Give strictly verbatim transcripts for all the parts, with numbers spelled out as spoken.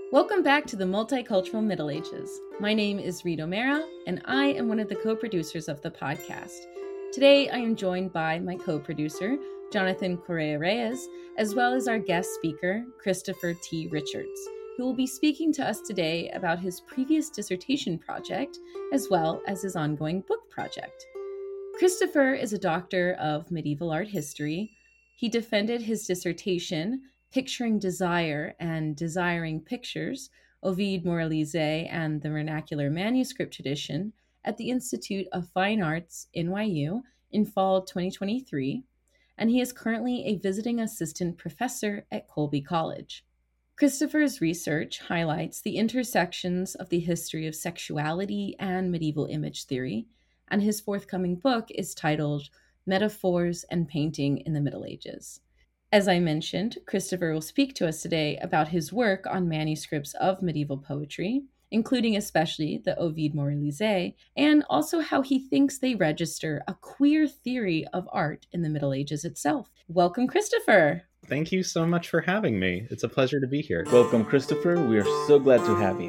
Welcome back to the Multicultural Middle Ages. My name is Reed O'Mara, and I am one of the co-producers of the podcast. Today, I am joined by my co-producer, Jonathan Correa Reyes, as well as our guest speaker, Christopher T. Richards, who will be speaking to us today about his previous dissertation project, as well as his ongoing book project. Christopher is a doctor of medieval art history. He defended his dissertation, Picturing Desire and Desiring Pictures, Ovide Moralizet and the Vernacular Manuscript Tradition, at the Institute of Fine Arts, N Y U, in fall twenty twenty-three, and he is currently a visiting assistant professor at Colby College. Christopher's research highlights the intersections of the history of sexuality and medieval image theory, and his forthcoming book is titled Metaphors and Painting in the Middle Ages. As I mentioned, Christopher will speak to us today about his work on manuscripts of medieval poetry, including especially the Ovide Moralizet, and also how he thinks they register a queer theory of art in the Middle Ages itself. Welcome, Christopher. Thank you so much for having me. It's a pleasure to be here. Welcome, Christopher. We are so glad to have you.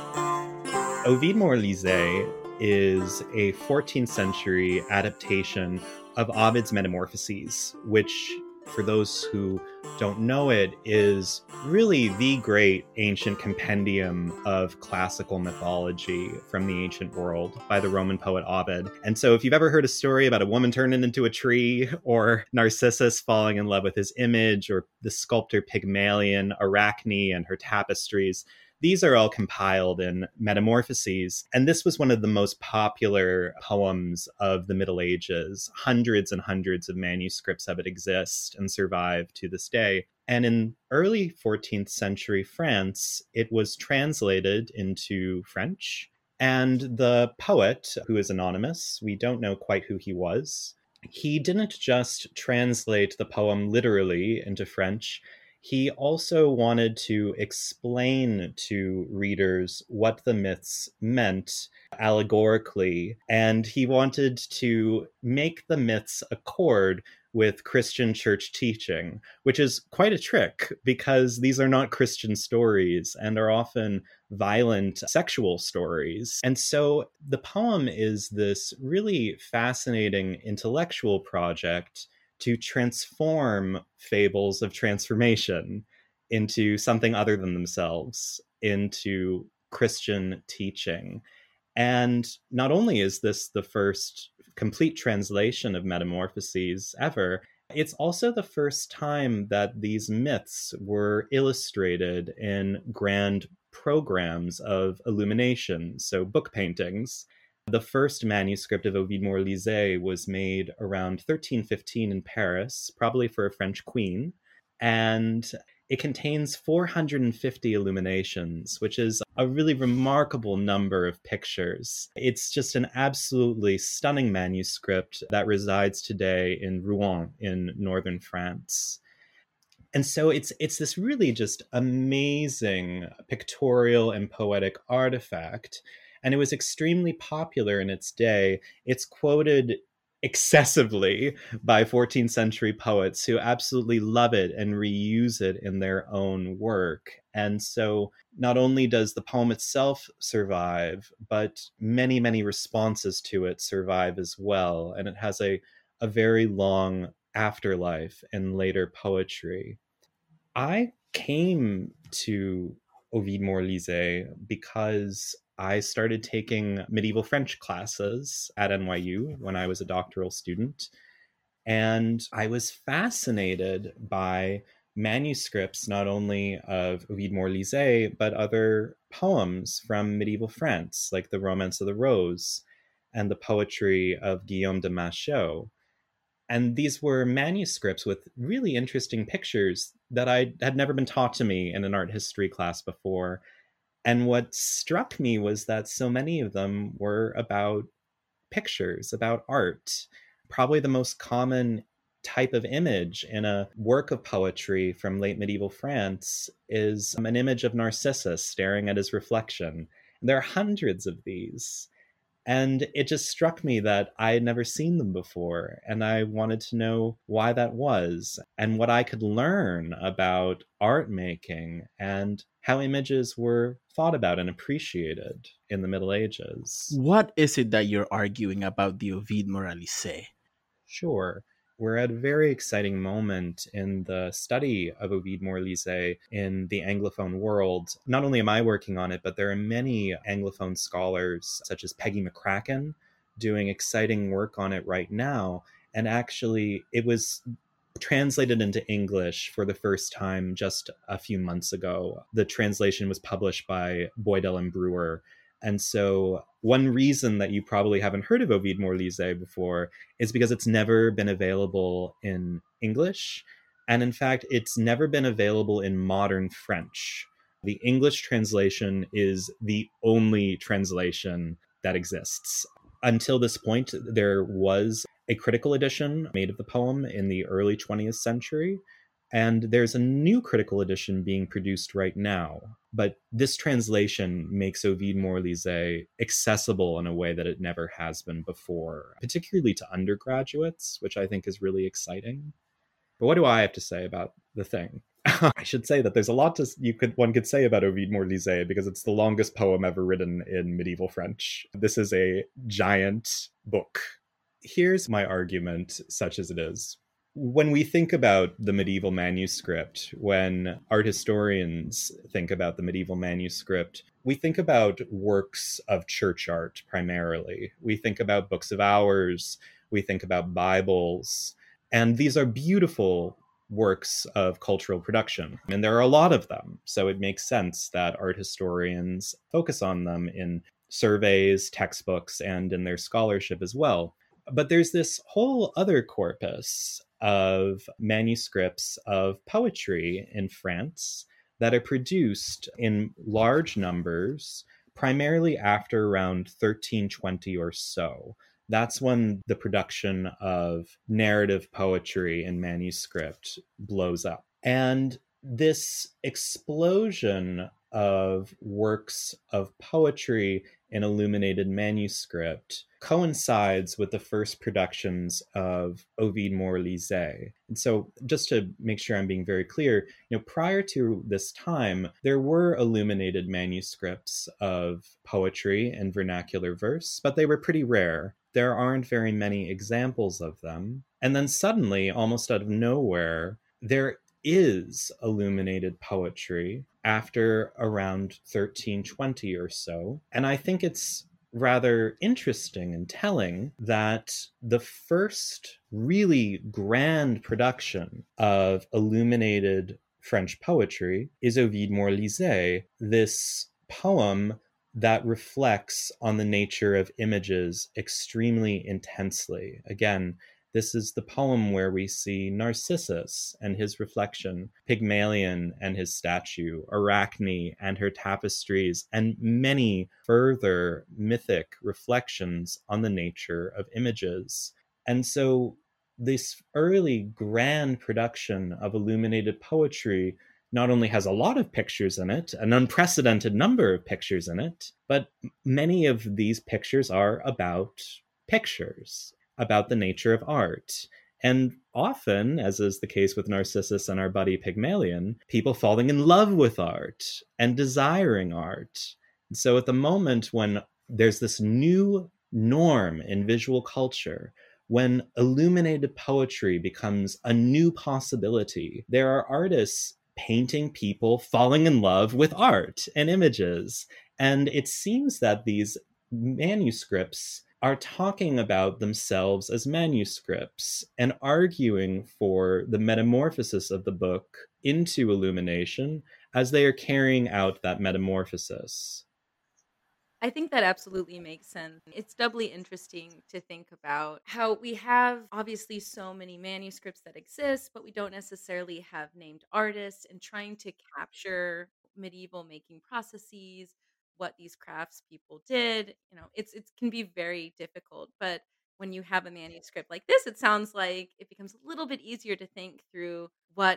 Ovide Moralizet is a fourteenth century adaptation of Ovid's Metamorphoses, which, for those who don't know it, is really the great ancient compendium of classical mythology from the ancient world by the Roman poet Ovid. And so if you've ever heard a story about a woman turning into a tree, or Narcissus falling in love with his image, or the sculptor Pygmalion, Arachne and her tapestries, these are all compiled in Metamorphoses, and this was one of the most popular poems of the Middle Ages. Hundreds and hundreds of manuscripts of it exist and survive to this day. And in early fourteenth century France, it was translated into French, and the poet, who is anonymous, we don't know quite who he was, he didn't just translate the poem literally into French. He also wanted to explain to readers what the myths meant allegorically, and he wanted to make the myths accord with Christian church teaching, which is quite a trick because these are not Christian stories and are often violent sexual stories. And so the poem is this really fascinating intellectual project to transform fables of transformation into something other than themselves, into Christian teaching. And not only is this the first complete translation of Metamorphoses ever, it's also the first time that these myths were illustrated in grand programs of illumination, so book paintings. The first manuscript of Ovide Moralizet was made around thirteen fifteen in Paris, probably for a French queen, and it contains four hundred fifty illuminations, which is a really remarkable number of pictures. It's just an absolutely stunning manuscript that resides today in Rouen in northern France. And so it's it's this really just amazing pictorial and poetic artifact. And it was extremely popular in its day. It's quoted excessively by fourteenth century poets who absolutely love it and reuse it in their own work. And so not only does the poem itself survive, but many, many responses to it survive as well. And it has a, a very long afterlife in later poetry. I came to Ovide Moralizet because I started taking medieval French classes at N Y U when I was a doctoral student. And I was fascinated by manuscripts, not only of Ovide Moralizet, but other poems from medieval France, like the Romance of the Rose and the poetry of Guillaume de Machaut. And these were manuscripts with really interesting pictures that I had never been taught to me in an art history class before. And what struck me was that so many of them were about pictures, about art. Probably the most common type of image in a work of poetry from late medieval France is an image of Narcissus staring at his reflection. And there are hundreds of these. And it just struck me that I had never seen them before, and I wanted to know why that was and what I could learn about art making and how images were thought about and appreciated in the Middle Ages. What is it that you're arguing about the Ovid Moralisé? Sure. We're at a very exciting moment in the study of Ovid Moralisé in the Anglophone world. Not only am I working on it, but there are many Anglophone scholars, such as Peggy McCracken, doing exciting work on it right now. And actually, it was translated into English for the first time just a few months ago. The translation was published by Boydell and Brewer. And so one reason that you probably haven't heard of Ovid Moralisé before is because it's never been available in English. And in fact, it's never been available in modern French. The English translation is the only translation that exists. Until this point, there was a critical edition made of the poem in the early twentieth century. And there's a new critical edition being produced right now. But this translation makes Ovid Moralisé accessible in a way that it never has been before, particularly to undergraduates, which I think is really exciting. But what do I have to say about the thing? I should say that there's a lot to you could one could say about Ovid Moralisé because it's the longest poem ever written in medieval French. This is a giant book. Here's my argument, such as it is. When we think about the medieval manuscript, when art historians think about the medieval manuscript, we think about works of church art primarily. We think about books of hours, we think about Bibles, and these are beautiful works of cultural production. And there are a lot of them, so it makes sense that art historians focus on them in surveys, textbooks, and in their scholarship as well. But there's this whole other corpus of manuscripts of poetry in France that are produced in large numbers, primarily after around thirteen twenty or so. That's when the production of narrative poetry in manuscript blows up. And this explosion of works of poetry in illuminated manuscript coincides with the first productions of Ovid Moralisé. And so just to make sure I'm being very clear, you know, prior to this time, there were illuminated manuscripts of poetry and vernacular verse, but they were pretty rare. There aren't very many examples of them. And then suddenly, almost out of nowhere, there is illuminated poetry after around thirteen twenty or so. And I think it's rather interesting and telling that the first really grand production of illuminated French poetry is Ovid Moralisé, this poem that reflects on the nature of images extremely intensely. Again, this is the poem where we see Narcissus and his reflection, Pygmalion and his statue, Arachne and her tapestries, and many further mythic reflections on the nature of images. And so this early grand production of illuminated poetry not only has a lot of pictures in it, an unprecedented number of pictures in it, but many of these pictures are about pictures, about the nature of art. And often, as is the case with Narcissus and our buddy Pygmalion, people falling in love with art and desiring art. And so at the moment when there's this new norm in visual culture, when illuminated poetry becomes a new possibility, there are artists painting people falling in love with art and images. And it seems that these manuscripts are talking about themselves as manuscripts and arguing for the metamorphosis of the book into illumination as they are carrying out that metamorphosis. I think that absolutely makes sense. It's doubly interesting to think about how we have obviously so many manuscripts that exist, but we don't necessarily have named artists, and trying to capture medieval making processes, what these craftspeople did. You know, it's it can be very difficult, but when you have a manuscript like this, it sounds like it becomes a little bit easier to think through what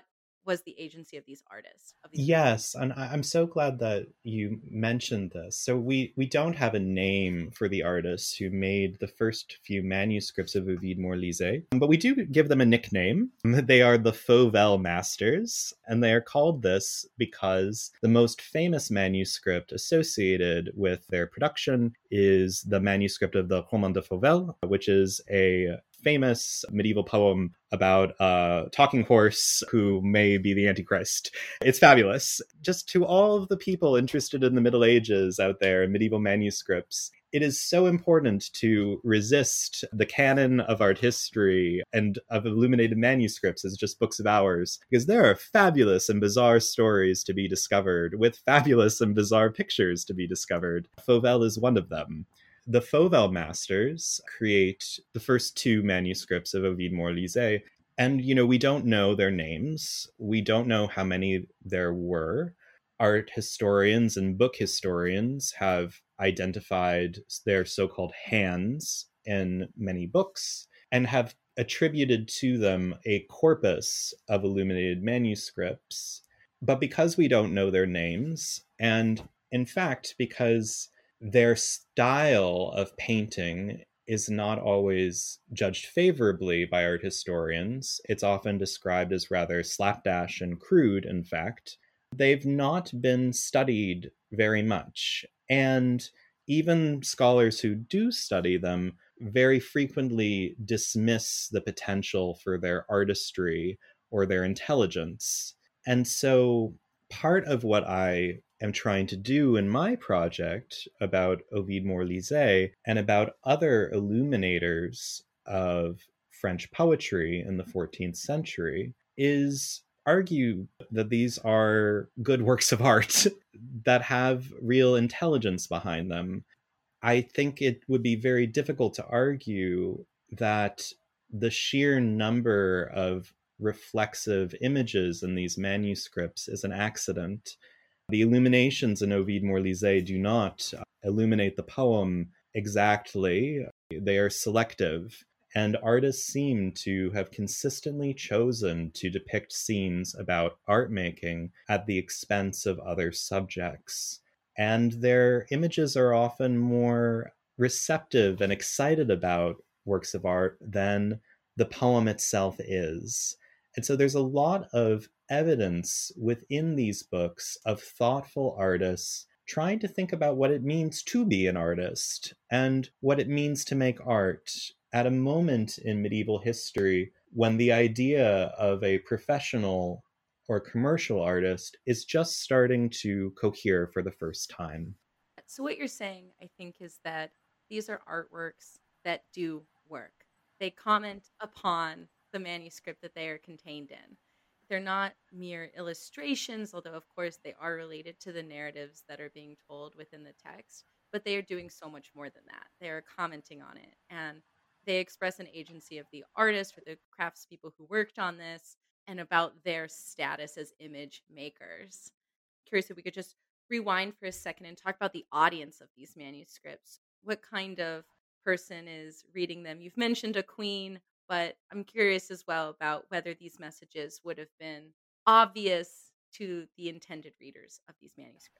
was the agency of these artists? Of these Yes, and I- I'm so glad that you mentioned this. So we we don't have a name for the artists who made the first few manuscripts of Ovid Morlise, but we do give them a nickname. They are the Fauvel Masters, and they are called this because the most famous manuscript associated with their production is the manuscript of the Roman de Fauvel, which is a famous medieval poem about a talking horse who may be the Antichrist. It's fabulous. Just to all of the people interested in the Middle Ages out there in medieval manuscripts, it is so important to resist the canon of art history and of illuminated manuscripts as just books of hours, because there are fabulous and bizarre stories to be discovered with fabulous and bizarre pictures to be discovered. Fauvel is one of them. The Fauvel Masters create the first two manuscripts of Ovid Morlise, and, you know, we don't know their names. We don't know how many there were. Art historians and book historians have identified their so-called hands in many books and have attributed to them a corpus of illuminated manuscripts. But because we don't know their names, and in fact, because their style of painting is not always judged favorably by art historians, it's often described as rather slapdash and crude, in fact, they've not been studied very much. And even scholars who do study them very frequently dismiss the potential for their artistry or their intelligence. And so part of what I am trying to do in my project about Ovid Morlise and about other illuminators of French poetry in the fourteenth century is argue that these are good works of art that have real intelligence behind them. I think it would be very difficult to argue that the sheer number of reflexive images in these manuscripts is an accident. The illuminations in Ovid Morlise do not illuminate the poem exactly. They are selective, and artists seem to have consistently chosen to depict scenes about art making at the expense of other subjects. And their images are often more receptive and excited about works of art than the poem itself is. And so there's a lot of evidence within these books of thoughtful artists trying to think about what it means to be an artist and what it means to make art at a moment in medieval history when the idea of a professional or commercial artist is just starting to cohere for the first time. So what you're saying, I think, is that these are artworks that do work. They comment upon the manuscript that they are contained in. They're not mere illustrations, although of course they are related to the narratives that are being told within the text, but they are doing so much more than that. They are commenting on it, and they express an agency of the artist or the craftspeople who worked on this and about their status as image makers. Curious if we could just rewind for a second and talk about the audience of these manuscripts. What kind of person is reading them? You've mentioned a queen, but I'm curious as well about whether these messages would have been obvious to the intended readers of these manuscripts.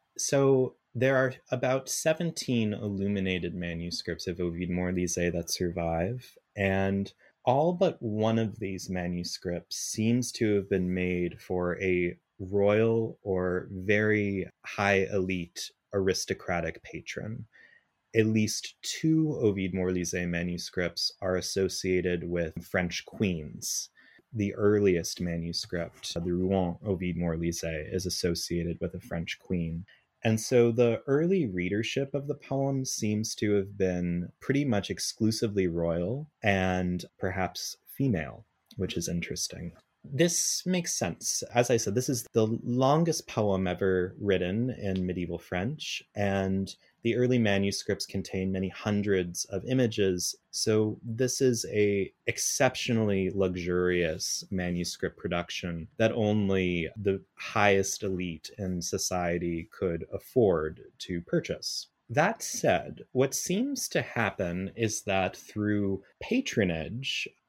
So there are about seventeen illuminated manuscripts of Ovid Morlise that survive, and all but one of these manuscripts seems to have been made for a royal or very high elite aristocratic patron. At least two Ovid Morlise manuscripts are associated with French queens. The earliest manuscript, the Rouen Ovid Morlise, is associated with a French queen. And so the early readership of the poem seems to have been pretty much exclusively royal and perhaps female, which is interesting. This makes sense. As I said, this is the longest poem ever written in medieval French, and the early manuscripts contain many hundreds of images. So this is a exceptionally luxurious manuscript production that only the highest elite in society could afford to purchase. That said, what seems to happen is that through patronage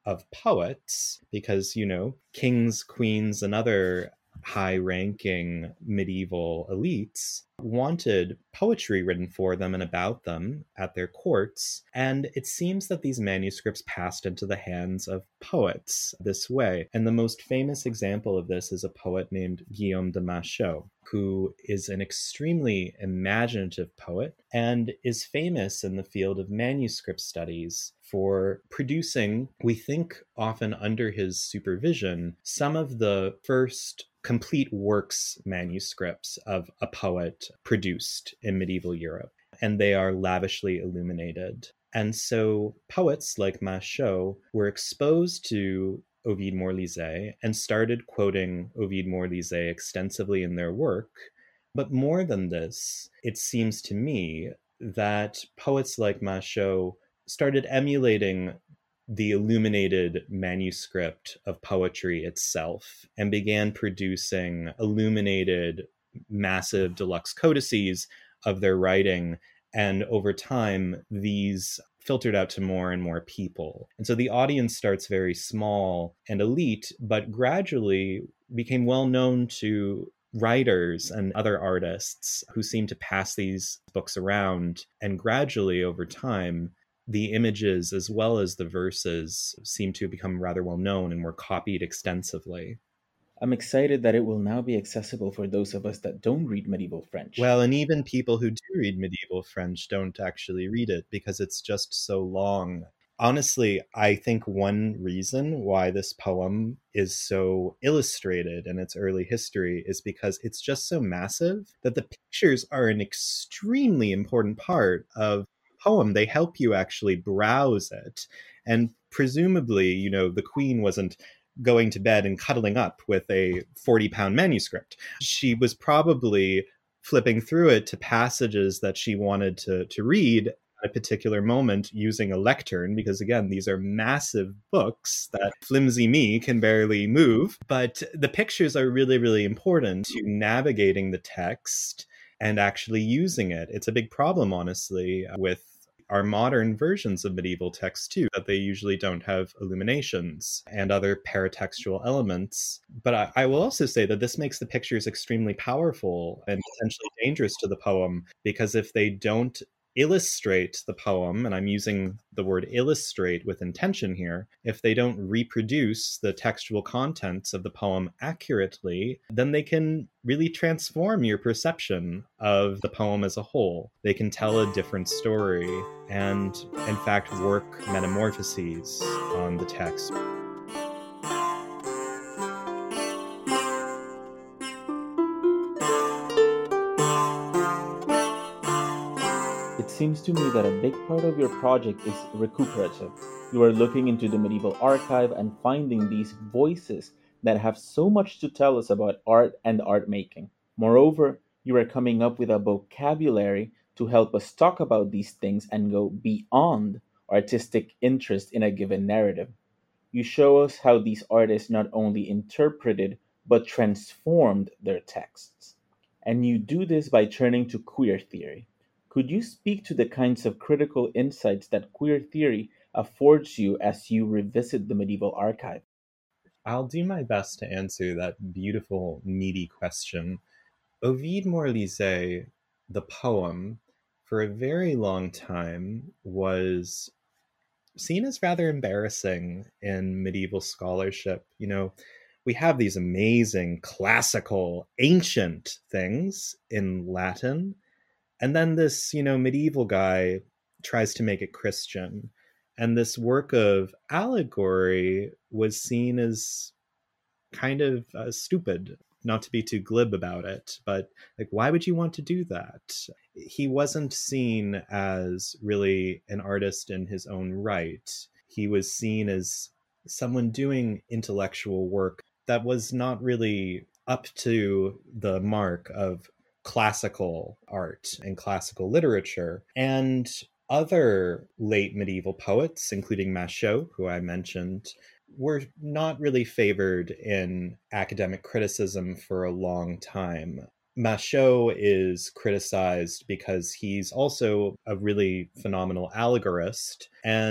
of poets because, you know, kings, queens, and other high-ranking medieval elites wanted poetry written for them and about them at their courts, and it seems that these manuscripts passed into the hands of poets this way. And the most famous example of this is a poet named Guillaume de Machaut, who is an extremely imaginative poet and is famous in the field of manuscript studies for producing, we think often under his supervision, some of the first complete works manuscripts of a poet produced in medieval Europe, and they are lavishly illuminated. And so poets like Machaut were exposed to Ovide Morlise and started quoting Ovide Morlise extensively in their work. But more than this, it seems to me that poets like Machaut started emulating the illuminated manuscript of poetry itself and began producing illuminated, massive deluxe codices of their writing. And over time, these filtered out to more and more people. And so the audience starts very small and elite, but gradually became well known to writers and other artists who seem to pass these books around. And gradually over time, the images as well as the verses seem to become rather well known and were copied extensively. I'm excited that it will now be accessible for those of us that don't read medieval French. Well, and even people who do read medieval French don't actually read it because it's just so long. Honestly, I think one reason why this poem is so illustrated in its early history is because it's just so massive that the pictures are an extremely important part of poem. They help you actually browse it. And presumably, you know, the queen wasn't going to bed and cuddling up with a forty pound manuscript. She was probably flipping through it to passages that she wanted to, to read at a particular moment using a lectern, because again, these are massive books that flimsy me can barely move. But the pictures are really, really important to navigating the text and actually using it. It's a big problem, honestly, with our modern versions of medieval texts too, that they usually don't have illuminations and other paratextual elements. But I, I will also say that this makes the pictures extremely powerful and potentially dangerous to the poem, because if they don't illustrate the poem, and I'm using the word illustrate with intention here, if they don't reproduce the textual contents of the poem accurately, then they can really transform your perception of the poem as a whole. They can tell a different story and, in fact, work metamorphoses on the text. It seems to me that a big part of your project is recuperative. You are looking into the medieval archive and finding these voices that have so much to tell us about art and art making. Moreover, you are coming up with a vocabulary to help us talk about these things and go beyond artistic interest in a given narrative. You show us how these artists not only interpreted but transformed their texts. And you do this by turning to queer theory. Could you speak to the kinds of critical insights that queer theory affords you as you revisit the medieval archive? I'll do my best to answer that beautiful, meaty question. Ovide Morlise, the poem, for a very long time was seen as rather embarrassing in medieval scholarship. You know, we have these amazing, classical, ancient things in Latin, and then this, you know, medieval guy tries to make it Christian. And this work of allegory was seen as kind of uh, stupid, not to be too glib about it. But like, why would you want to do that? He wasn't seen as really an artist in his own right. He was seen as someone doing intellectual work that was not really up to the mark of classical art and classical literature. And other late medieval poets, including Machaut, who I mentioned, were not really favored in academic criticism for a long time. Machaut is criticized because he's also a really phenomenal allegorist, and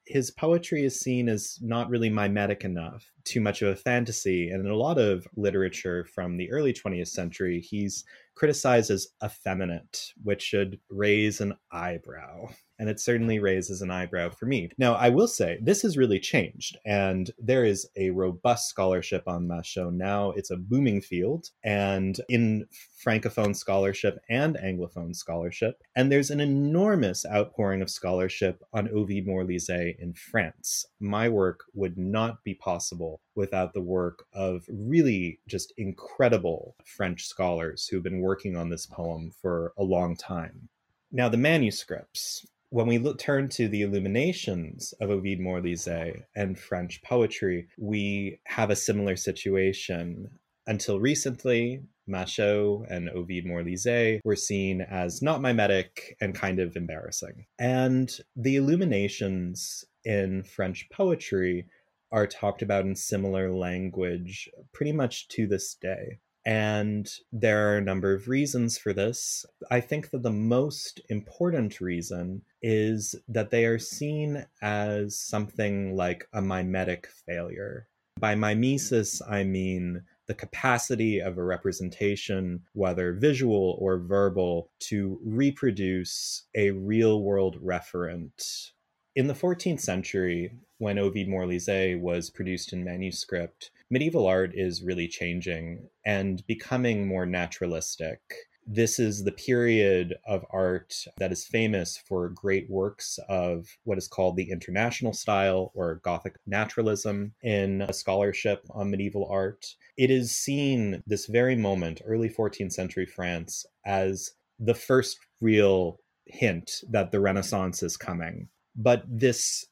his poetry is seen as not really mimetic enough, too much of a fantasy. And in a lot of literature from the early twentieth century, he's criticized as effeminate, which should raise an eyebrow. And it certainly raises an eyebrow for me. Now, I will say, this has really changed, and there is a robust scholarship on Machaut now. It's a booming field, and in Francophone scholarship and Anglophone scholarship. And there's an enormous outpouring of scholarship on Ovide Morlizet in France. My work would not be possible without the work of really just incredible French scholars who've been working on this poem for a long time. Now, the manuscripts. When we look, turn to the illuminations of Ovide Morlizet and French poetry, we have a similar situation. Until recently, Machaut and Ovide Morlizet were seen as not mimetic and kind of embarrassing. And the illuminations in French poetry are talked about in similar language pretty much to this day. And there are a number of reasons for this. I think that the most important reason is that they are seen as something like a mimetic failure. By mimesis, I mean the capacity of a representation, whether visual or verbal, to reproduce a real-world referent. In the fourteenth century, when Ovide Morlizet was produced in manuscript, medieval art is really changing and becoming more naturalistic. This is the period of art that is famous for great works of what is called the International style or Gothic naturalism in a scholarship on medieval art. It is seen this very moment, early fourteenth century France, as the first real hint that the Renaissance is coming. But this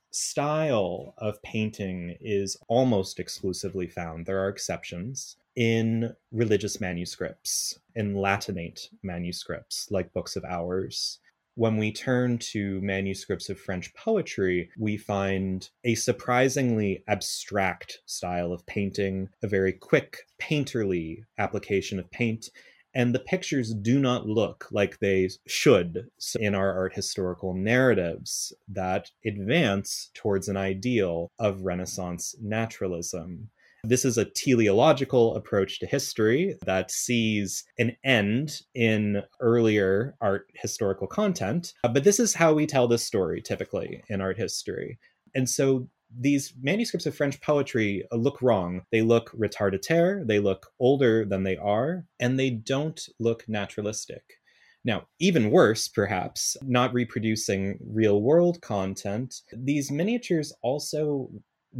style of painting is almost exclusively found, there are exceptions, in religious manuscripts, in Latinate manuscripts, like books of hours. When we turn to manuscripts of French poetry, we find a surprisingly abstract style of painting, a very quick, painterly application of paint, and the pictures do not look like they should in our art historical narratives that advance towards an ideal of Renaissance naturalism. This is a teleological approach to history that sees an end in earlier art historical content, but this is how we tell this story typically in art history. And so these manuscripts of French poetry look wrong. They look retardataire, they look older than they are, and they don't look naturalistic. Now, even worse, perhaps, not reproducing real-world content, these miniatures also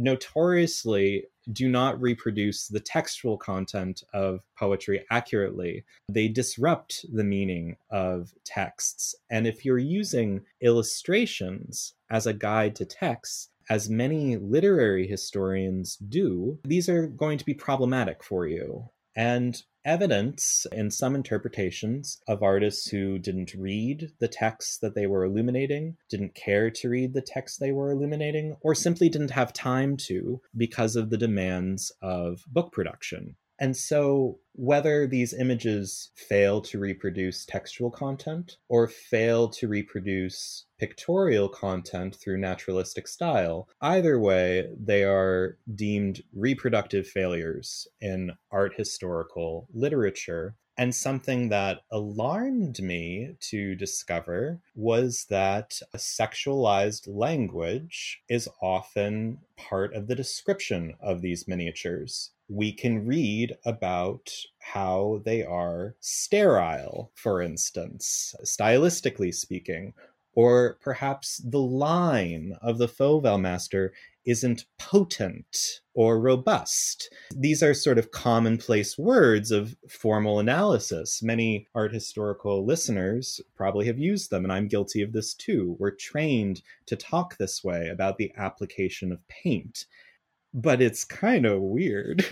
notoriously do not reproduce the textual content of poetry accurately. They disrupt the meaning of texts. And if you're using illustrations as a guide to texts, as many literary historians do, these are going to be problematic for you. And evidence in some interpretations of artists who didn't read the texts that they were illuminating, didn't care to read the texts they were illuminating, or simply didn't have time to because of the demands of book production. And so whether these images fail to reproduce textual content or fail to reproduce pictorial content through naturalistic style, either way, they are deemed reproductive failures in art historical literature. And something that alarmed me to discover was that a sexualized language is often part of the description of these miniatures. We can read about how they are sterile, for instance, stylistically speaking, or perhaps the line of the Fauvel master isn't potent or robust. These are sort of commonplace words of formal analysis. Many art historical listeners probably have used them, and I'm guilty of this too. We're trained to talk this way about the application of paint. But it's kind of weird.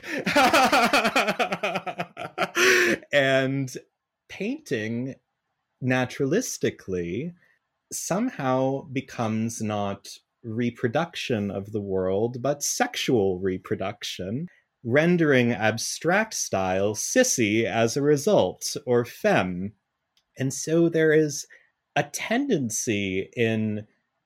And painting naturalistically somehow becomes not reproduction of the world, but sexual reproduction, rendering abstract style sissy as a result, or femme. And so there is a tendency in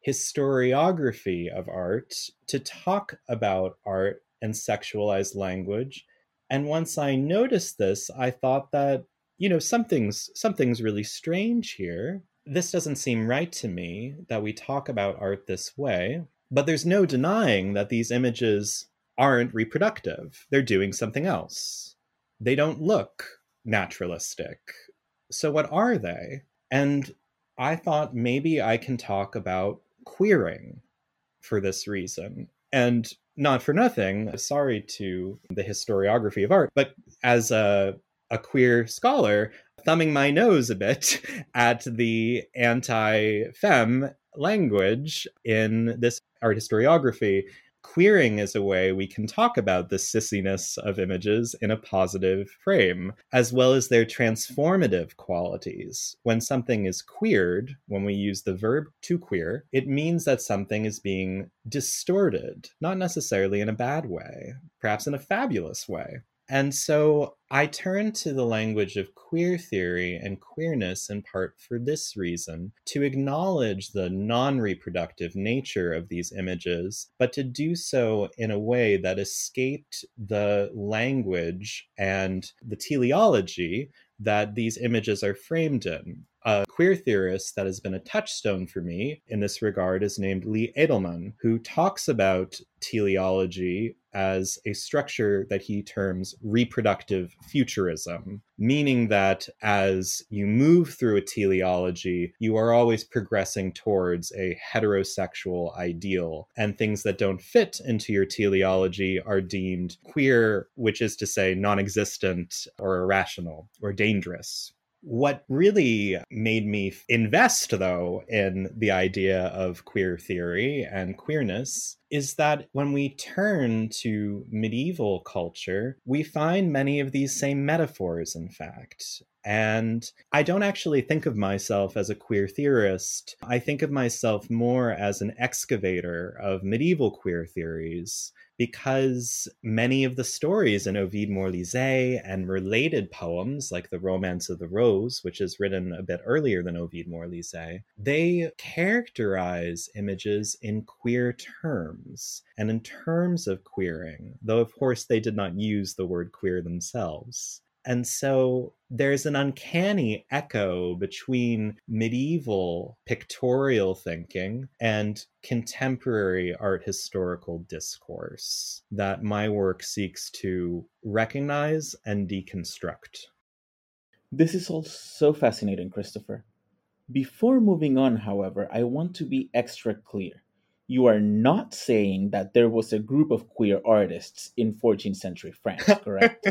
historiography of art to talk about art and sexualized language. And once I noticed this, I thought that, you know, something's something's really strange here. This doesn't seem right to me that we talk about art this way. But there's no denying that these images aren't reproductive. They're doing something else. They don't look naturalistic. So what are they? And I thought maybe I can talk about queering for this reason. And not for nothing, sorry to the historiography of art, but as a, a queer scholar, thumbing my nose a bit at the anti-femme language in this art historiography, queering is a way we can talk about the sissiness of images in a positive frame, as well as their transformative qualities. When something is queered, when we use the verb to queer, it means that something is being distorted, not necessarily in a bad way, perhaps in a fabulous way. And so I turn to the language of queer theory and queerness in part for this reason, to acknowledge the non-reproductive nature of these images, but to do so in a way that escaped the language and the teleology that these images are framed in. A queer theorist that has been a touchstone for me in this regard is named Lee Edelman, who talks about teleology as a structure that he terms reproductive futurism, meaning that as you move through a teleology, you are always progressing towards a heterosexual ideal, and things that don't fit into your teleology are deemed queer, which is to say non-existent or irrational or dangerous. What really made me invest, though, in the idea of queer theory and queerness is that when we turn to medieval culture, we find many of these same metaphors, in fact. And I don't actually think of myself as a queer theorist. I think of myself more as an excavator of medieval queer theories, because many of the stories in Ovide Moralizet and related poems, like the Romance of the Rose, which is written a bit earlier than Ovide Moralizet, they characterize images in queer terms and in terms of queering, though of course they did not use the word queer themselves. And so there's an uncanny echo between medieval pictorial thinking and contemporary art historical discourse that my work seeks to recognize and deconstruct. This is all so fascinating, Christopher. Before moving on, however, I want to be extra clear. You are not saying that there was a group of queer artists in fourteenth century France, correct?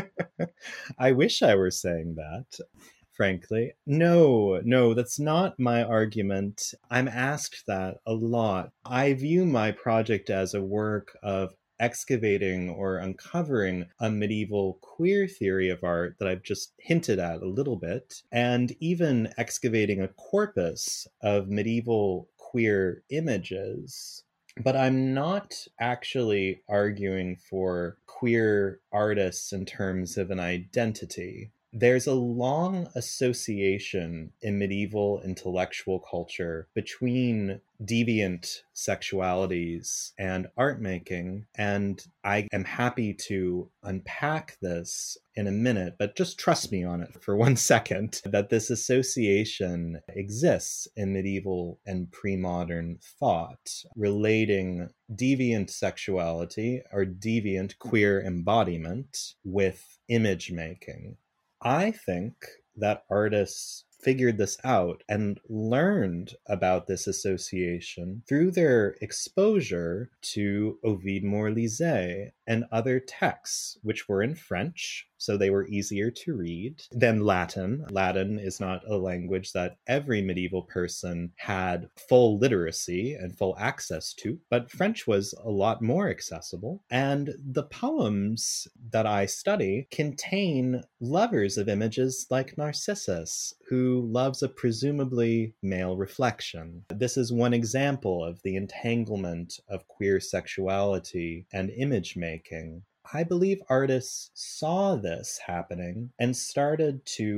I wish I were saying that, frankly. No, no, that's not my argument. I'm asked that a lot. I view my project as a work of excavating or uncovering a medieval queer theory of art that I've just hinted at a little bit, and even excavating a corpus of medieval queer images. But I'm not actually arguing for queer artists in terms of an identity. There's a long association in medieval intellectual culture between deviant sexualities and art making, and I am happy to unpack this in a minute, but just trust me on it for one second, that this association exists in medieval and pre-modern thought relating deviant sexuality or deviant queer embodiment with image making. I think that artists figured this out and learned about this association through their exposure to Ovide Moralizet and other texts, which were in French, so they were easier to read, than Latin. Latin is not a language that every medieval person had full literacy and full access to, but French was a lot more accessible. And the poems that I study contain lovers of images like Narcissus, who loves a presumably male reflection. This is one example of the entanglement of queer sexuality and image making. I believe artists saw this happening and started to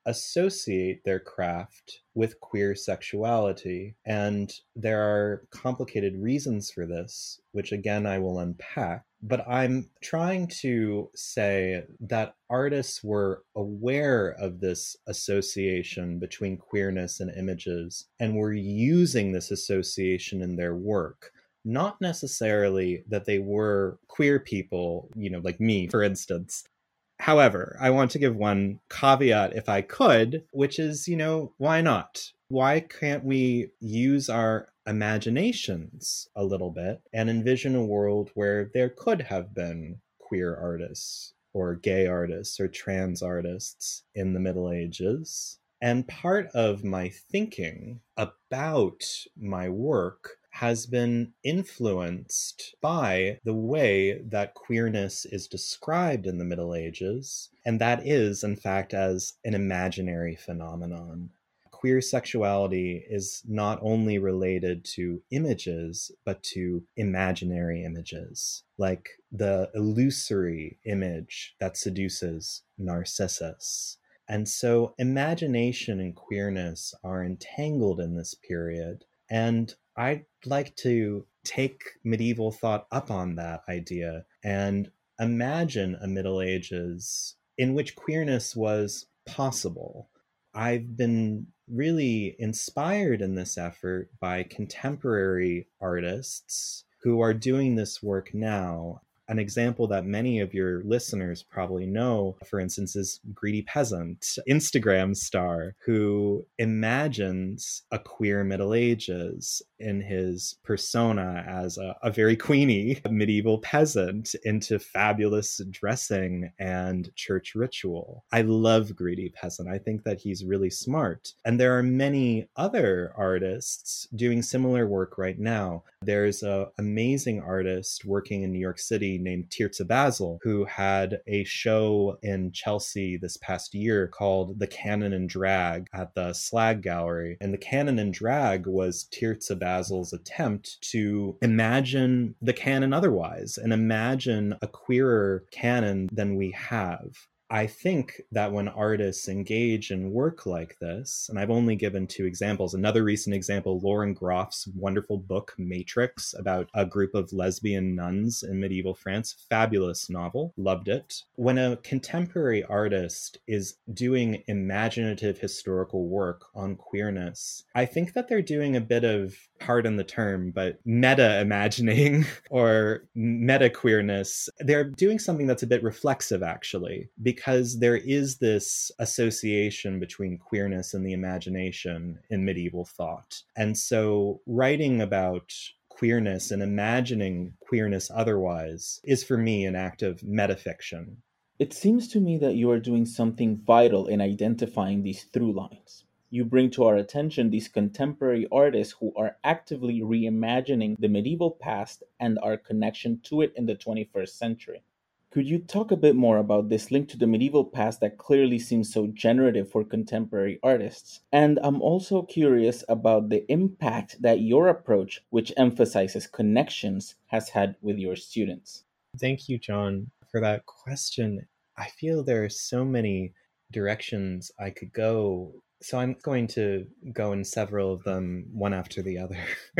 associate their craft with queer sexuality. And there are complicated reasons for this, which again I will unpack. But I'm trying to say that artists were aware of this association between queerness and images and were using this association in their work. Not necessarily that they were queer people, you know, like me, for instance. However, I want to give one caveat if I could, which is, you know, why not? Why can't we use our imaginations a little bit and envision a world where there could have been queer artists or gay artists or trans artists in the Middle Ages? And part of my thinking about my work has been influenced by the way that queerness is described in the Middle Ages, and that is, in fact, as an imaginary phenomenon. Queer sexuality is not only related to images, but to imaginary images, like the illusory image that seduces Narcissus. And so imagination and queerness are entangled in this period. And I'd like to take medieval thought up on that idea and imagine a Middle Ages in which queerness was possible. I've been really inspired in this effort by contemporary artists who are doing this work now. An example that many of your listeners probably know, for instance, is Greedy Peasant, Instagram star, who imagines a queer Middle Ages in his persona as a, a very queenie medieval peasant into fabulous dressing and church ritual. I love Greedy Peasant. I think that he's really smart. And there are many other artists doing similar work right now. There's an amazing artist working in New York City named Tirza Basil, who had a show in Chelsea this past year called The Canon in Drag at the Slag Gallery. And The Canon in Drag was Tirza Basil's attempt to imagine the canon otherwise and imagine a queerer canon than we have. I think that when artists engage in work like this, and I've only given two examples, another recent example, Lauren Groff's wonderful book, Matrix, about a group of lesbian nuns in medieval France, fabulous novel, loved it. When a contemporary artist is doing imaginative historical work on queerness, I think that they're doing a bit of, pardon the term, but meta-imagining or meta-queerness. They're doing something that's a bit reflexive, actually, because there is this association between queerness and the imagination in medieval thought. And so writing about queerness and imagining queerness otherwise is, for me, an act of metafiction. It seems to me that you are doing something vital in identifying these through lines. You bring to our attention these contemporary artists who are actively reimagining the medieval past and our connection to it in the twenty-first century. Could you talk a bit more about this link to the medieval past that clearly seems so generative for contemporary artists? And I'm also curious about the impact that your approach, which emphasizes connections, has had with your students. Thank you, John, for that question. I feel there are so many directions I could go. So I'm going to go in several of them, one after the other.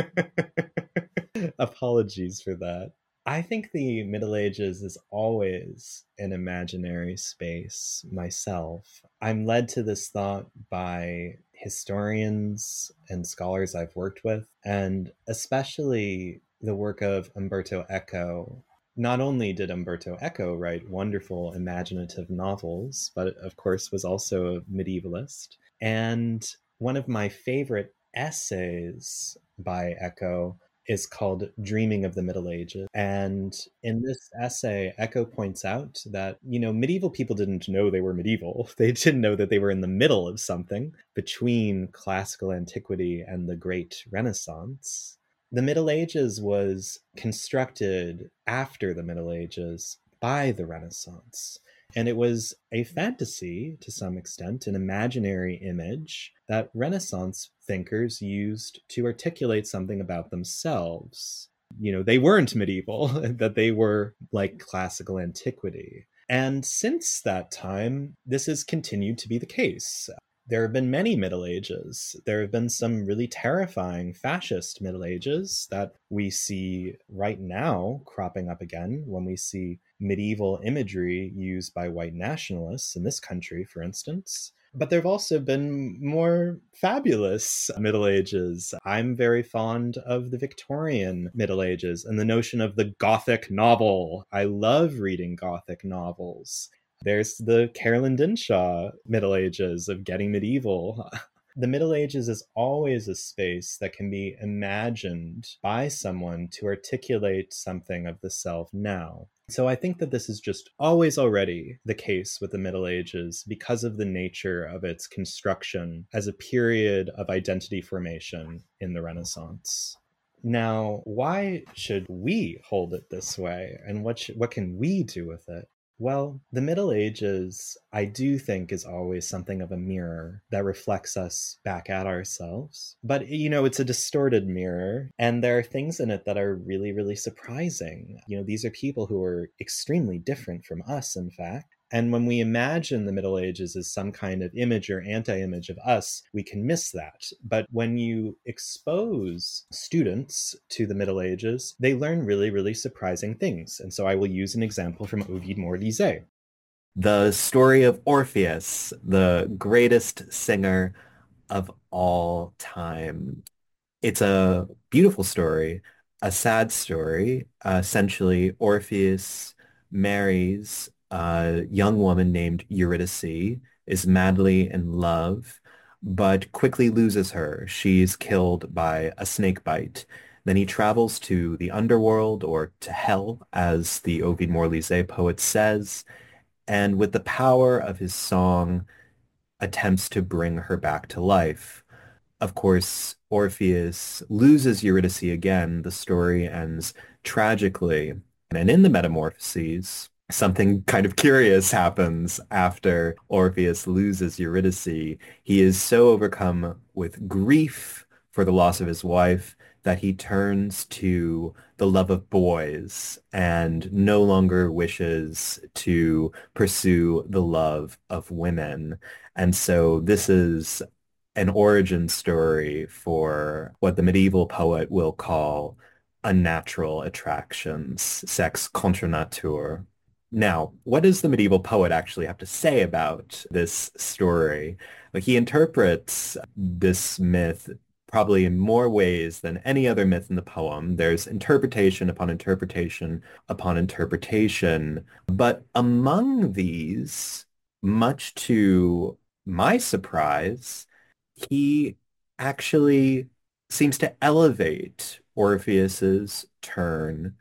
Apologies for that. I think the Middle Ages is always an imaginary space myself. I'm led to this thought by historians and scholars I've worked with, and especially the work of Umberto Eco. Not only did Umberto Eco write wonderful imaginative novels, but of course was also a medievalist. And one of my favorite essays by Eco is called Dreaming of the Middle Ages. And in this essay, Eco points out that, you know, medieval people didn't know they were medieval. They didn't know that they were in the middle of something between classical antiquity and the Great Renaissance. The Middle Ages was constructed after the Middle Ages by the Renaissance. And it was a fantasy, to some extent, an imaginary image that Renaissance thinkers used to articulate something about themselves. You know, they weren't medieval, that they were like classical antiquity. And since that time, this has continued to be the case. There have been many Middle Ages. There have been some really terrifying fascist Middle Ages that we see right now cropping up again when we see medieval imagery used by white nationalists in this country, for instance. But there have also been more fabulous Middle Ages. I'm very fond of the Victorian Middle Ages and the notion of the Gothic novel. I love reading Gothic novels. There's the Carolyn Dinshaw Middle Ages of getting medieval. The Middle Ages is always a space that can be imagined by someone to articulate something of the self now. So I think that this is just always already the case with the Middle Ages because of the nature of its construction as a period of identity formation in the Renaissance. Now, why should we hold it this way, and what sh- what can we do with it? Well, the Middle Ages, I do think, is always something of a mirror that reflects us back at ourselves. But, you know, it's a distorted mirror, and there are things in it that are really, really surprising. You know, these are people who are extremely different from us, in fact. And when we imagine the Middle Ages as some kind of image or anti-image of us, we can miss that. But when you expose students to the Middle Ages, they learn really, really surprising things. And so I will use an example from Ovid Morlise. The story of Orpheus, the greatest singer of all time. It's a beautiful story, a sad story. Uh, essentially, Orpheus marries a young woman named Eurydice, is madly in love, but quickly loses her. She's killed by a snake bite. Then he travels to the underworld, or to hell, as the Ovid Morlise poet says, and with the power of his song, attempts to bring her back to life. Of course, Orpheus loses Eurydice again. The story ends tragically. And in the Metamorphoses, something kind of curious happens after Orpheus loses Eurydice. He is so overcome with grief for the loss of his wife that he turns to the love of boys and no longer wishes to pursue the love of women. And so this is an origin story for what the medieval poet will call unnatural attractions, sex contre nature. Now, what does the medieval poet actually have to say about this story? Like, he interprets this myth probably in more ways than any other myth in the poem. There's interpretation upon interpretation upon interpretation. But among these, much to my surprise, he actually seems to elevate Orpheus's turn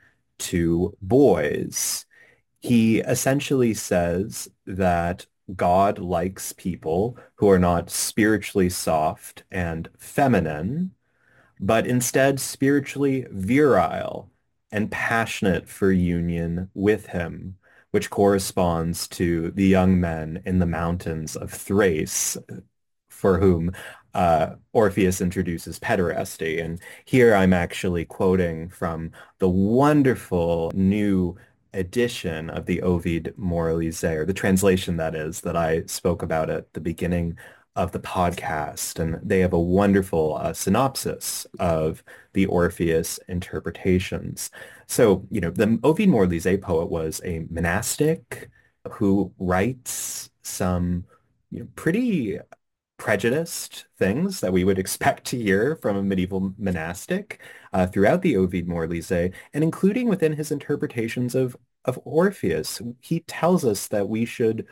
to boys. He essentially says that God likes people who are not spiritually soft and feminine, but instead spiritually virile and passionate for union with him, which corresponds to the young men in the mountains of Thrace, for whom uh, Orpheus introduces pederasty. And here I'm actually quoting from the wonderful new edition of the Ovid Morlise, or the translation, that is, that I spoke about at the beginning of the podcast. And they have a wonderful uh, synopsis of the Orpheus interpretations. So, you know, the Ovid Morlise poet was a monastic who writes some, you know, pretty prejudiced things that we would expect to hear from a medieval monastic uh, throughout the Ovid Morlise, and including within his interpretations of, of Orpheus. He tells us that we should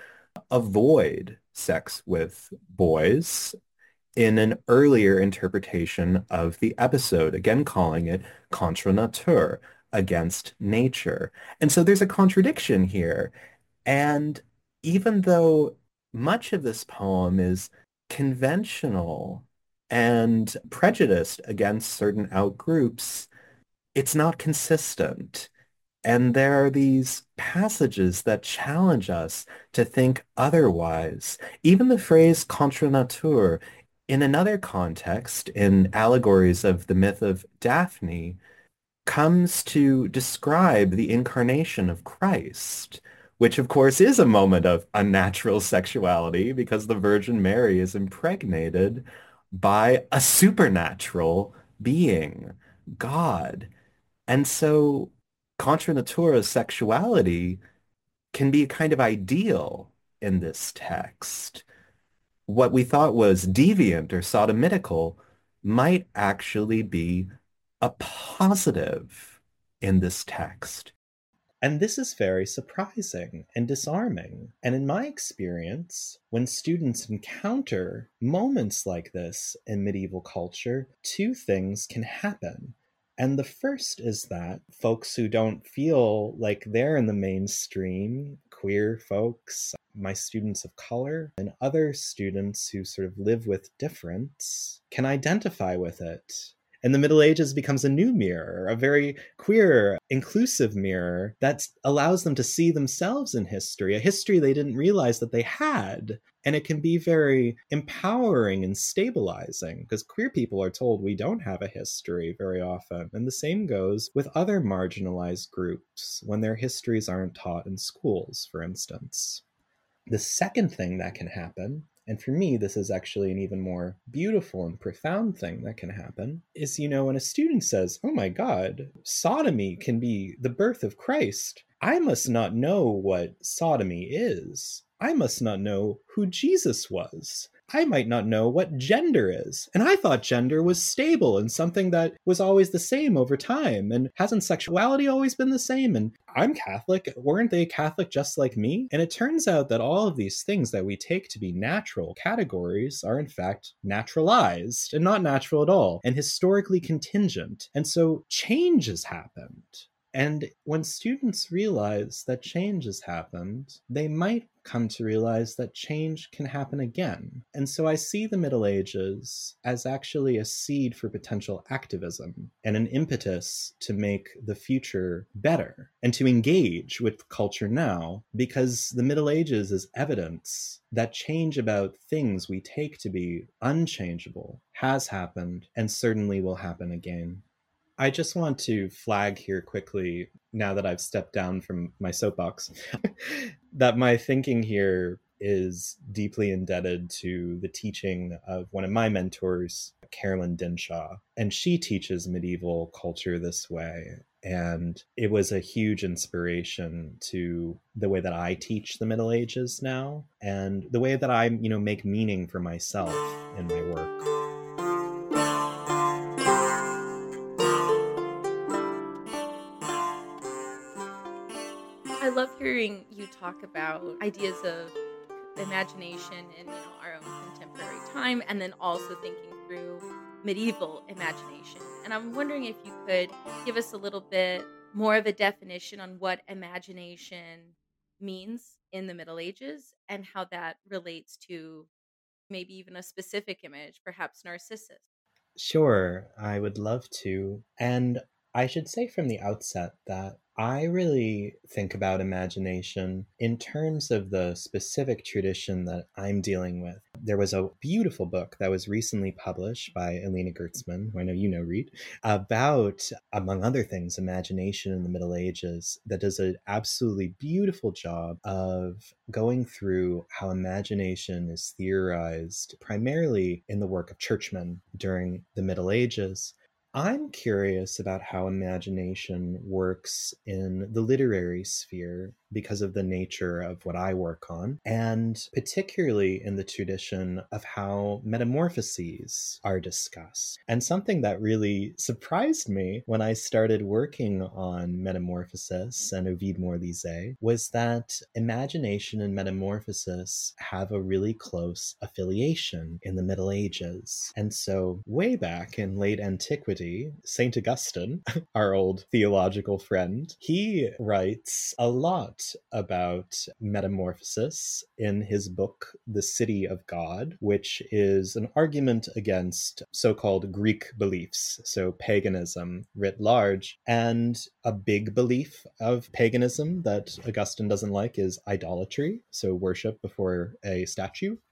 avoid sex with boys in an earlier interpretation of the episode, again calling it contre nature, against nature. And so there's a contradiction here. And even though much of this poem is conventional and prejudiced against certain outgroups, it's not consistent. And there are these passages that challenge us to think otherwise. Even the phrase contre nature, in another context, in allegories of the myth of Daphne, comes to describe the incarnation of Christ, which of course is a moment of unnatural sexuality because the Virgin Mary is impregnated by a supernatural being, God. And so contra natura sexuality can be a kind of ideal in this text. What we thought was deviant or sodomitical might actually be a positive in this text. And this is very surprising and disarming. And in my experience, when students encounter moments like this in medieval culture, two things can happen. And the first is that folks who don't feel like they're in the mainstream, queer folks, my students of color, and other students who sort of live with difference can identify with it. And the Middle Ages becomes a new mirror, a very queer, inclusive mirror that allows them to see themselves in history, a history they didn't realize that they had. And it can be very empowering and stabilizing because queer people are told we don't have a history very often. And the same goes with other marginalized groups when their histories aren't taught in schools, for instance. The second thing that can happen, and for me, this is actually an even more beautiful and profound thing that can happen, is, you know, when a student says, oh my God, sodomy can be the birth of Christ, I must not know what sodomy is. I must not know who Jesus was. I might not know what gender is. And I thought gender was stable and something that was always the same over time. And hasn't sexuality always been the same? And I'm Catholic. Weren't they Catholic just like me? And it turns out that all of these things that we take to be natural categories are in fact naturalized and not natural at all and historically contingent. And so change has happened. And when students realize that change has happened, they might come to realize that change can happen again. And so I see the Middle Ages as actually a seed for potential activism and an impetus to make the future better and to engage with culture now, because the Middle Ages is evidence that change about things we take to be unchangeable has happened and certainly will happen again. I just want to flag here quickly, now that I've stepped down from my soapbox, that my thinking here is deeply indebted to the teaching of one of my mentors, Carolyn Dinshaw. And she teaches medieval culture this way. And it was a huge inspiration to the way that I teach the Middle Ages now and the way that I, you know, make meaning for myself in my work. I love hearing you talk about ideas of imagination in, you know, our own contemporary time, and then also thinking through medieval imagination. And I'm wondering if you could give us a little bit more of a definition on what imagination means in the Middle Ages and how that relates to maybe even a specific image, perhaps Narcissus. Sure, I would love to. And I should say from the outset that I really think about imagination in terms of the specific tradition that I'm dealing with. There was a beautiful book that was recently published by Elena Gertzman, who I know you know, Reed, about, among other things, imagination in the Middle Ages that does an absolutely beautiful job of going through how imagination is theorized primarily in the work of churchmen during the Middle Ages. I'm curious about how imagination works in the literary sphere because of the nature of what I work on, and particularly in the tradition of how metamorphoses are discussed. And something that really surprised me when I started working on Metamorphosis and Ovide Morlise was that imagination and metamorphosis have a really close affiliation in the Middle Ages. And so way back in late antiquity, Saint Augustine, our old theological friend, he writes a lot about metamorphosis in his book, The City of God, which is an argument against so-called Greek beliefs, so paganism writ large. And a big belief of paganism that Augustine doesn't like is idolatry, so worship before a statue.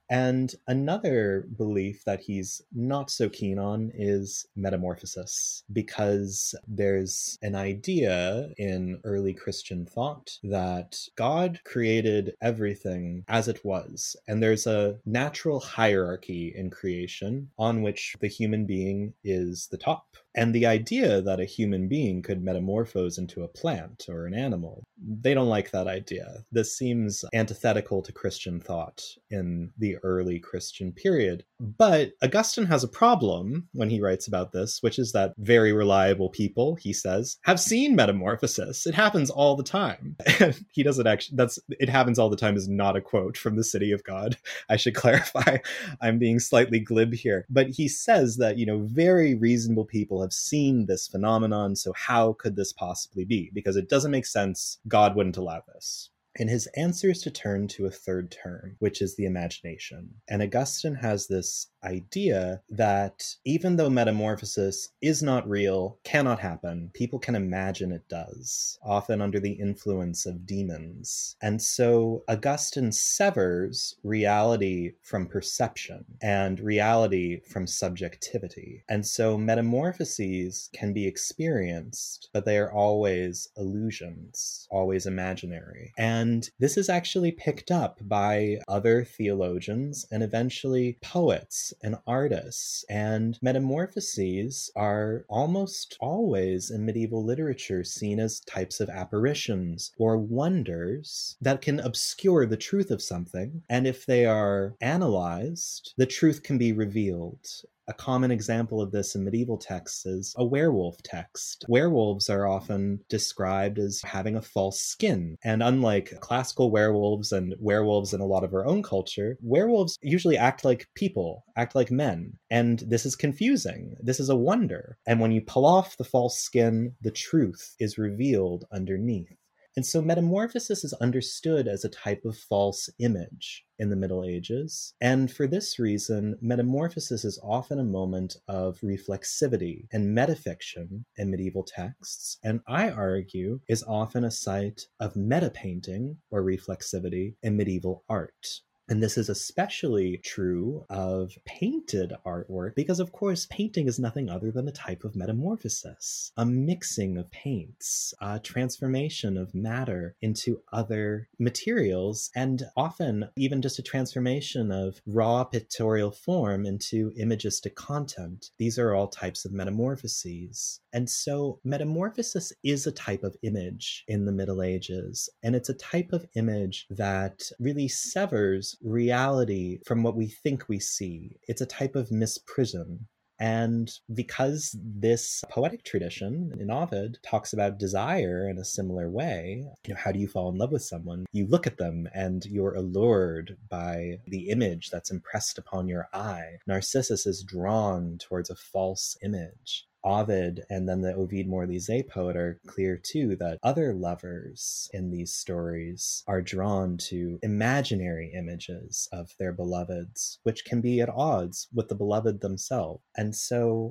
And another belief that he's not so keen on is metamorphosis, because there's an idea in early Christian thought that God created everything as it was, and there's a natural hierarchy in creation on which the human being is the top. And the idea that a human being could metamorphose into a plant or an animal, they don't like that idea. This seems antithetical to Christian thought in the early Christian period. But Augustine has a problem when he writes about this, which is that very reliable people, he says, have seen metamorphosis. It happens all the time. He doesn't actually, that's, it happens all the time is not a quote from the City of God. I should clarify. I'm being slightly glib here. But he says that, you know, very reasonable people have seen this phenomenon. So how could this possibly be? Because it doesn't make sense. God wouldn't allow this. And his answer is to turn to a third term, which is the imagination. And Augustine has this idea that even though metamorphosis is not real, cannot happen, people can imagine it does, often under the influence of demons. And so Augustine severs reality from perception and reality from subjectivity. And so metamorphoses can be experienced, but they are always illusions, always imaginary. And this is actually picked up by other theologians and eventually poets and artists. And metamorphoses are almost always in medieval literature seen as types of apparitions or wonders that can obscure the truth of something. And if they are analyzed, the truth can be revealed. A common example of this in medieval texts is a werewolf text. Werewolves are often described as having a false skin. And unlike classical werewolves and werewolves in a lot of our own culture, werewolves usually act like people, act like men. And this is confusing. This is a wonder. And when you pull off the false skin, the truth is revealed underneath. And so metamorphosis is understood as a type of false image in the Middle Ages. And for this reason, metamorphosis is often a moment of reflexivity and metafiction in medieval texts, and I argue is often a site of metapainting or reflexivity in medieval art. And this is especially true of painted artwork because, of course, painting is nothing other than a type of metamorphosis, a mixing of paints, a transformation of matter into other materials, and often even just a transformation of raw pictorial form into imagistic content. These are all types of metamorphoses. And so metamorphosis is a type of image in the Middle Ages, and it's a type of image that really severs reality from what we think we see. It's a type of misprison. And because this poetic tradition in Ovid talks about desire in a similar way, you know, how do you fall in love with someone? You look at them and you're allured by the image that's impressed upon your eye. Narcissus is drawn towards a false image. Ovid and then the Ovide Moralizet poet are clear too that other lovers in these stories are drawn to imaginary images of their beloveds, which can be at odds with the beloved themselves. And so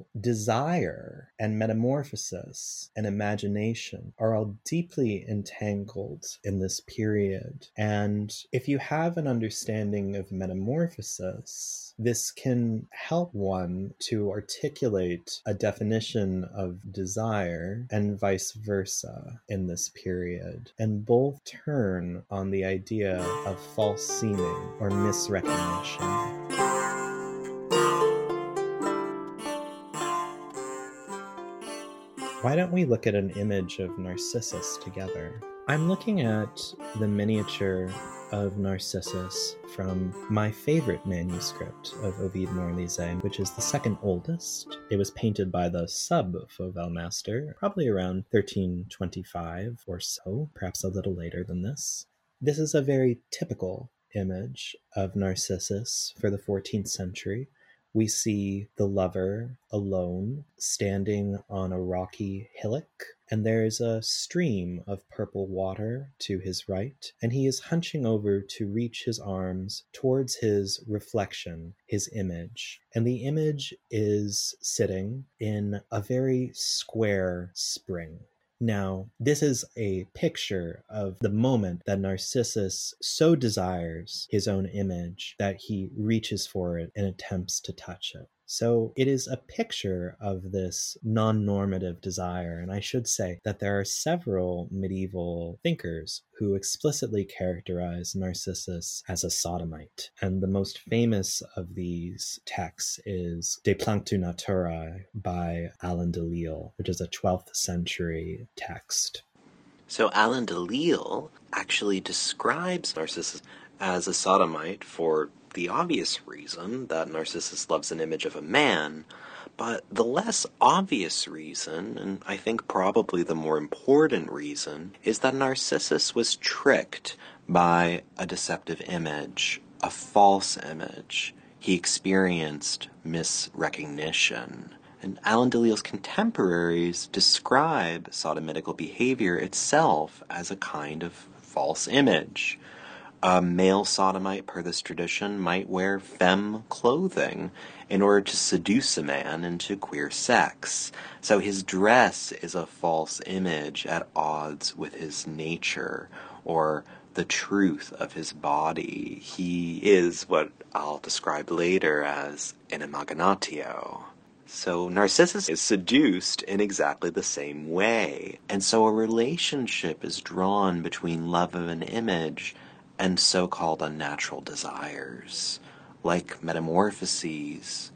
desire and metamorphosis and imagination are all deeply entangled in this period. And if you have an understanding of metamorphosis, this can help one to articulate a definition of desire and vice versa in this period. And both turn on the idea of false seeming or misrecognition. Why don't we look at an image of Narcissus together? I'm looking at the miniature of Narcissus from my favorite manuscript of Ovide Moralizet, which is the second oldest. It was painted by the sub-Fauvel master, probably around thirteen twenty-five or so, perhaps a little later than this. This is a very typical image of Narcissus for the fourteenth century. We see the lover alone, standing on a rocky hillock, and there is a stream of purple water to his right, and he is hunching over to reach his arms towards his reflection, his image. And the image is sitting in a very square spring. Now, this is a picture of the moment that Narcissus so desires his own image that he reaches for it and attempts to touch it. So it is a picture of this non-normative desire. And I should say that there are several medieval thinkers who explicitly characterize Narcissus as a sodomite. And the most famous of these texts is De Planctu Naturae by Alain de Lisle, which is a twelfth century text. So Alain de Lisle actually describes Narcissus as a sodomite for the obvious reason that Narcissus loves an image of a man, but the less obvious reason, and I think probably the more important reason, is that Narcissus was tricked by a deceptive image, a false image. He experienced misrecognition. And Alain de Lisle's contemporaries describe sodomitical behavior itself as a kind of false image. A male sodomite, per this tradition, might wear femme clothing in order to seduce a man into queer sex. So his dress is a false image at odds with his nature, or the truth of his body. He is what I'll describe later as an imaginatio. So Narcissus is seduced in exactly the same way. And so a relationship is drawn between love of an image and so-called unnatural desires. Like metamorphoses,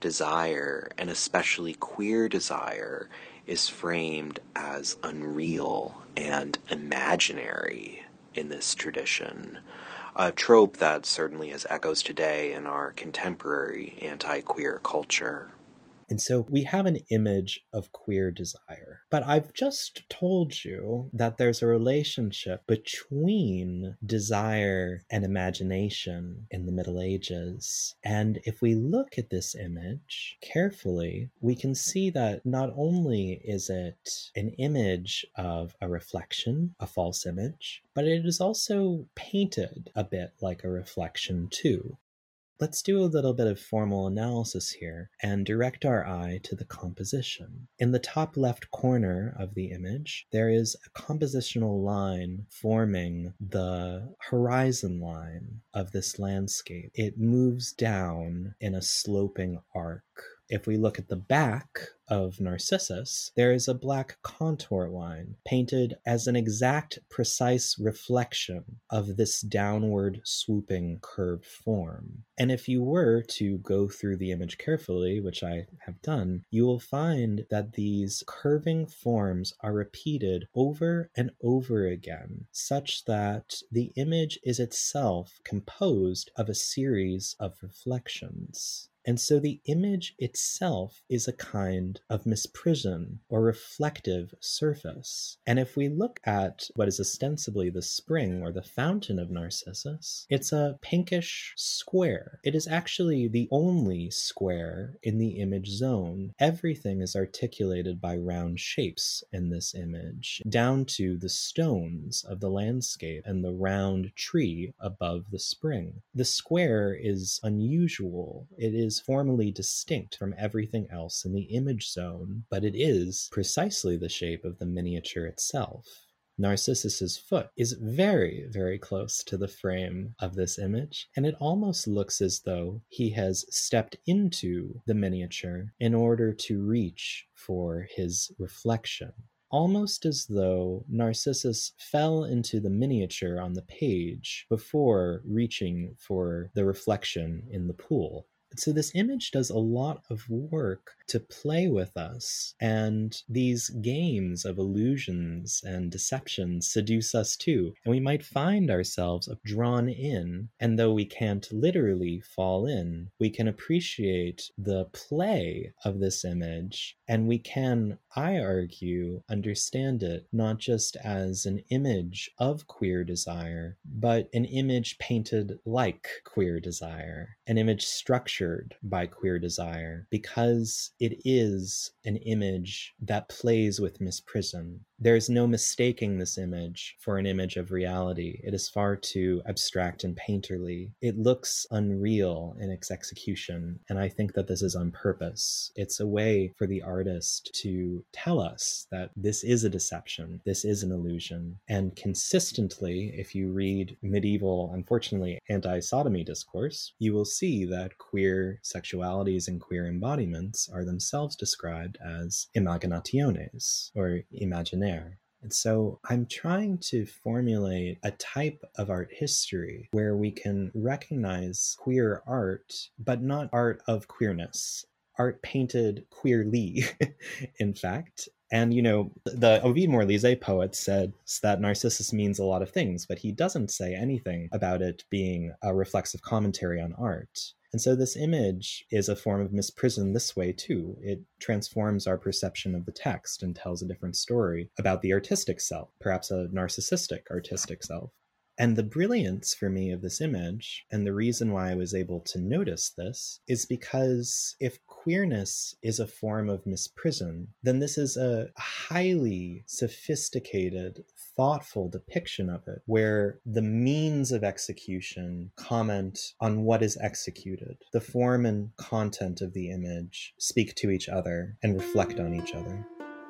desire, and especially queer desire, is framed as unreal and imaginary in this tradition. A trope that certainly has echoes today in our contemporary anti-queer culture. And so we have an image of queer desire. But I've just told you that there's a relationship between desire and imagination in the Middle Ages. And if we look at this image carefully, we can see that not only is it an image of a reflection, a false image, but it is also painted a bit like a reflection too. Let's do a little bit of formal analysis here and direct our eye to the composition. In the top left corner of the image, there is a compositional line forming the horizon line of this landscape. It moves down in a sloping arc. If we look at the back of Narcissus, there is a black contour line painted as an exact, precise reflection of this downward swooping curved form. And if you were to go through the image carefully, which I have done, you will find that these curving forms are repeated over and over again, such that the image is itself composed of a series of reflections. And so the image itself is a kind of misprison or reflective surface. And if we look at what is ostensibly the spring or the fountain of Narcissus, it's a pinkish square. It is actually the only square in the image zone. Everything is articulated by round shapes in this image, down to the stones of the landscape and the round tree above the spring. The square is unusual. It is formally distinct from everything else in the image zone, but it is precisely the shape of the miniature itself. Narcissus's foot is very, very close to the frame of this image, and it almost looks as though he has stepped into the miniature in order to reach for his reflection. Almost as though Narcissus fell into the miniature on the page before reaching for the reflection in the pool. So this image does a lot of work to play with us, and these games of illusions and deceptions seduce us too, and we might find ourselves drawn in, and though we can't literally fall in, we can appreciate the play of this image, and we can, I argue, understand it not just as an image of queer desire, but an image painted like queer desire, an image structured by queer desire, because it is an image that plays with misprison. There's no mistaking this image for an image of reality. It is far too abstract and painterly. It looks unreal in its execution, and I think that this is on purpose. It's a way for the artist to tell us that this is a deception, this is an illusion, and consistently, if you read medieval, unfortunately, anti-sodomy discourse, you will see that queer sexualities and queer embodiments are themselves described as imaginationes, or imaginaire. And so I'm trying to formulate a type of art history where we can recognize queer art, but not art of queerness, art painted queerly, in fact. And, you know, the Ovide Morlise poet said that Narcissus means a lot of things, but he doesn't say anything about it being a reflexive commentary on art. And so this image is a form of misprison this way too. It transforms our perception of the text and tells a different story about the artistic self, perhaps a narcissistic artistic self. And the brilliance for me of this image, and the reason why I was able to notice this, is because if queerness is a form of misprison, then this is a highly sophisticated, thoughtful depiction of it, where the means of execution comment on what is executed. The form and content of the image speak to each other and reflect on each other.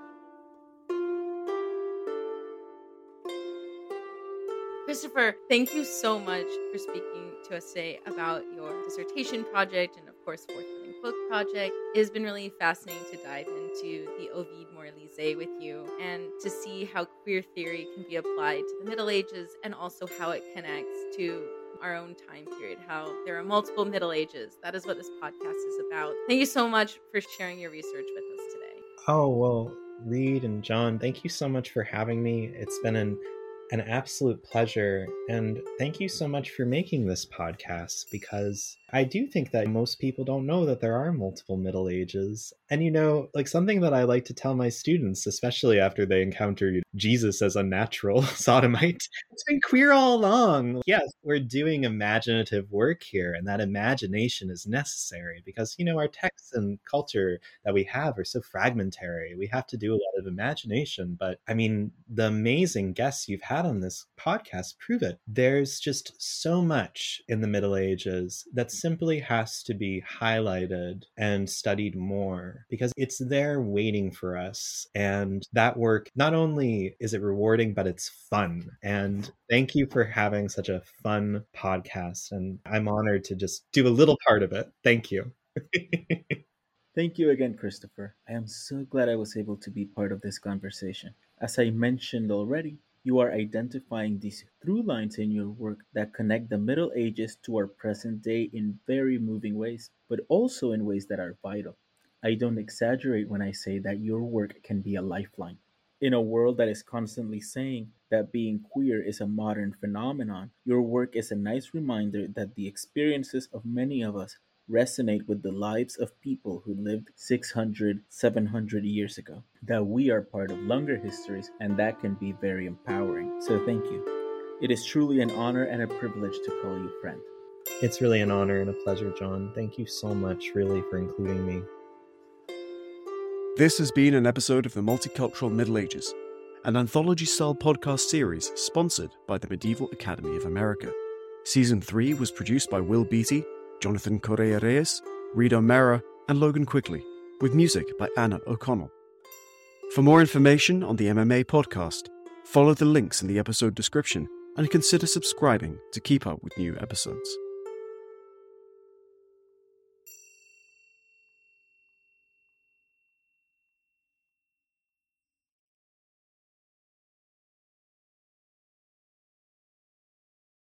Christopher, thank you so much for speaking to us today about your dissertation project and, of course, forthcoming book project. It has been really fascinating to dive into the Ovide Morlise with you and to see how queer theory can be applied to the Middle Ages and also how it connects to our own time period, how there are multiple Middle Ages. That is what this podcast is about. Thank you so much for sharing your research with us today. Oh, well, Reed and John, thank you so much for having me. It's been an An absolute pleasure, and thank you so much for making this podcast, because I do think that most people don't know that there are multiple Middle Ages. And you know, like something that I like to tell my students, especially after they encounter Jesus as a natural sodomite, it's been queer all along. Yes, we're doing imaginative work here, and that imagination is necessary because, you know, our texts and culture that we have are so fragmentary. We have to do a lot of imagination. But I mean, the amazing guests you've had on this podcast prove it. There's just so much in the Middle Ages that simply has to be highlighted and studied more because it's there waiting for us. And that work, not only is it rewarding, but it's fun. And thank you for having such a fun podcast. And I'm honored to just do a little part of it. Thank you. Thank you again, Christopher. I am so glad I was able to be part of this conversation. As I mentioned already, you are identifying these through lines in your work that connect the Middle Ages to our present day in very moving ways, but also in ways that are vital. I don't exaggerate when I say that your work can be a lifeline. In a world that is constantly saying that being queer is a modern phenomenon, your work is a nice reminder that the experiences of many of us resonate with the lives of people who lived six hundred, seven hundred years ago, that we are part of longer histories, and that can be very empowering. So thank you. It is truly an honor and a privilege to call you friend. It's really an honor and a pleasure, John. Thank you so much, really, for including me. This has been an episode of the Multicultural Middle Ages, an anthology-style podcast series sponsored by the Medieval Academy of America. Season three was produced by Will Beatty, Jonathan Correa Reyes, Reed O'Mara, and Logan Quigley, with music by Anna O'Connell. For more information on the M M A podcast, follow the links in the episode description and consider subscribing to keep up with new episodes.